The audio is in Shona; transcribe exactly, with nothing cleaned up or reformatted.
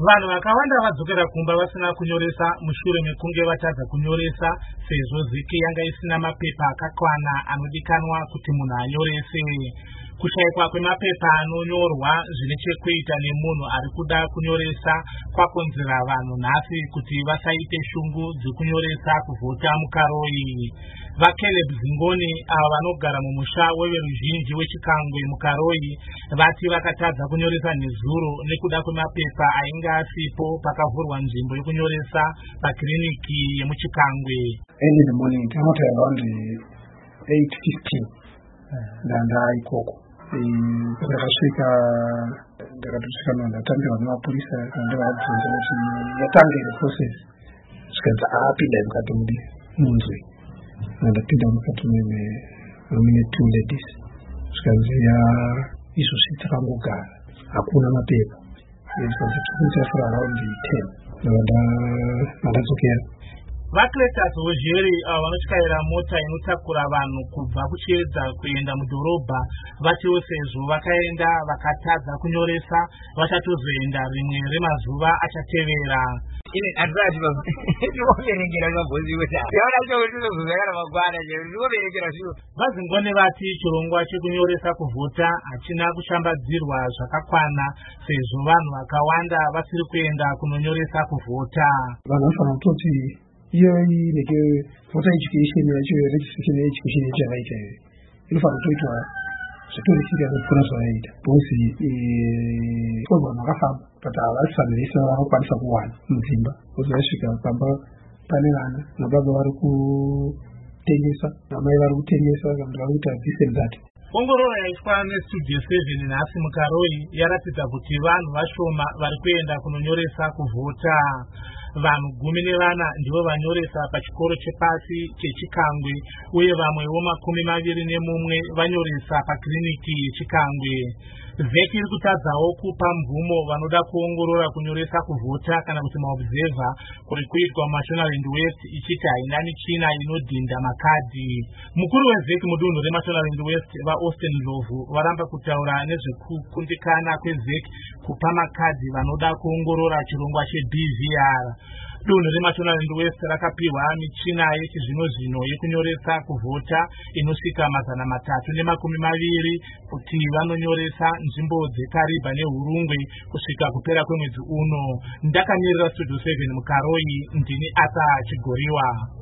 Vanhu vakawanda vadzokera kumba vasina kunyoresa mushure mekunge vatadza kunyoresa sezvo ziki yanga isina mapepa akakwana anodikanwa kuti munhu anyorese. Kushaikwa kwemapepa anonyorwa zvine chekuita nemunhu ari kuda kunyoresa kwakonzera vanhu nhasi kuti vasaite shungu dzekunyoresa kuvhota mukaroi. VaCaleb Zingoni ava vanogara mumusha weveruzhinji wechikangwe mukaroi vati vakatadza kunyoresa nezuro nekuda kwemapepa ainge asipo pakavhurwa nzvimbo yekunyoresa pakiriniki yemuchikangwe. Early in the morning, it was around eight fifteen. Ndanda ikoko. Ndakasvika ndakatusvika munhu ndatambirwa nemapurisa ndakabvunza kuti yatange iri process zvikanzi apinda mukati mudi munzwi ndapinda mukati mune two ladies zvikanzi ya izvozvi takangogara hakuna mapepa zvikanzi tikuita for around ten ndadzokera. VaCletus Ozheri ava vanotyaira mota inotakura vanhu kubva kuchiedza kuenda mudhorobha vatiwo sezvo vakaenda vakatadza kunyoresa vachatozoenda rimwe remazuva achatevera. Ine andati ndinoverengera mabhozi kuti yaona kuti ndozozakana magwana ndinoverengera zviro. VaZingoni vati chirongwa chekunyoresa kuvhota hachina kushambadzirwa zvakakwana sezvo vanhu vakawanda vasiri kuenda kunonyoresa kuvhota. Vanhu vanofanira kutoti iyo inenge voter education yacho registration education yacho yakaita iyo inofanira kutoitwa zvitorisiria nekukona zvavaita bhozi vanhu vakafamba but havasifanira vese vakakwanisa kuwana mudzimba bhozi vasvika pamba pane vana nababa vari kutengesa namai vari kutengesa kana vari kuita this and that. Ongororo yaitwa nestudio seven nhasi mukaroi yaratidza kuti vanhu vashoma vari kuenda kunonyoresa kuvhota. Vanhu gumi nevana ndivo vanyoresa pachikoro chepasi chechikangwe uye vamwewo makumi maviri nemumwe vanyoresa pakiriniki yechikangwe. Vheki iri kutadzawo kupa mvumo vanoda kuongorora kunyoresa kuvhota kana kuti maobserva kuri kuitwa muMashonaland West ichiti haina michina inodhinda makadhi. Mukuru wevheki mudunhu reMashonaland West vaAustin Ndlovu varamba kutaura nezvekukundikana kwevheki kupa makadhi vanoda kuongorora chirongwa cheB V R. Dunhu reMashonaland West rakapiwa michina yechizvino-zvino yekunyoresa kuvhota inosvika mazana matatu nemakumi maviri kuti vanonyoresa nzvimbo dzekariba neHurungwe kusvika kupera kwemwedzi uno. Ndakamirira studio seven mukaroi ndini Asa Chigoriwa.